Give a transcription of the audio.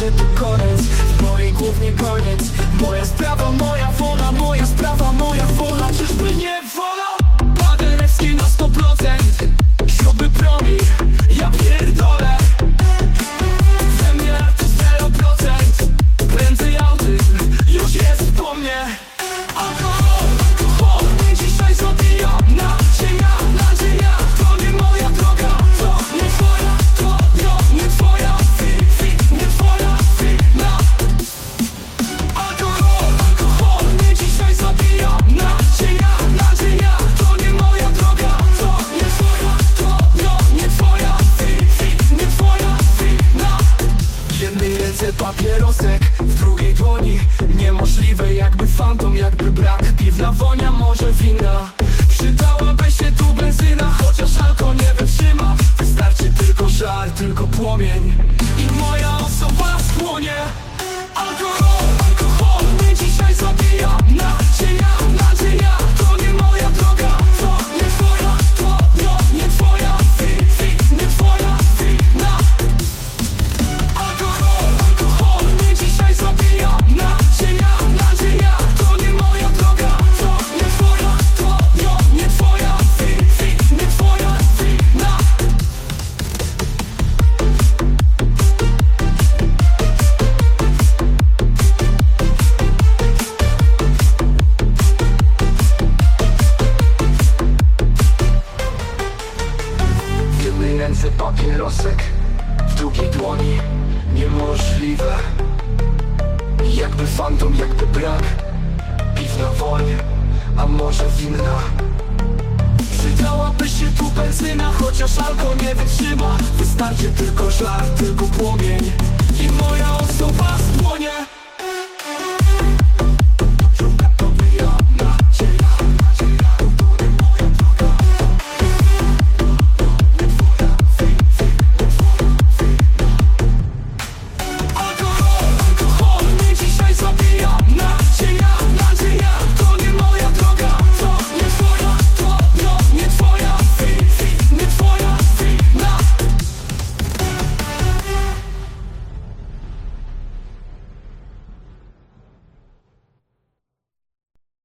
przyszedł koniec, w mojej głowie koniec. Moja sprawa, moja wola, moja sprawa, moja wola. Czyżby nie wola? Paderewski na 100%, śruby promi, ja pierdolę. We mnie to 0%, prędzej autyzm już jest po mnie. Alkohol, alkohol mnie dzisiaj zabija. Nadzieja, to nie moja droga. To nie twoja, to nie twoja nie twoja wina. Alkohol, alkohol mnie dzisiaj zabija. Nadzieja, to nie moja droga. To nie twoja, to nie twoja nie twoja wina. W jednej ręce papierosek, w drugiej dłoni niemożliwe, jakby fantom, jakby brak. Piwna wonia, może wina. Przydałaby się tu benzyna, chociaż alko nie wytrzyma. Wystarczy tylko żar, tylko płomień i moja osoba spłonie. Alkohol, alkohol mnie dzisiaj zabija. Nadzieja, to nie moja droga. To nie twoja, to nie twoja nie twoja wina. Alkohol, alkohol mnie dzisiaj zabija. Nadzieja, to nie moja droga. To nie twoja, to nie twoja nie twoja wina. W jednej ręce papierosek, w drugiej dłoni niemożliwe, jakby fantom, jakby brak. Piwna woń, a może winna. Przydałaby się tu benzyna, chociaż alko nie wytrzyma. Wystarczy tylko żar, tylko płomień i moja osoba spłonie.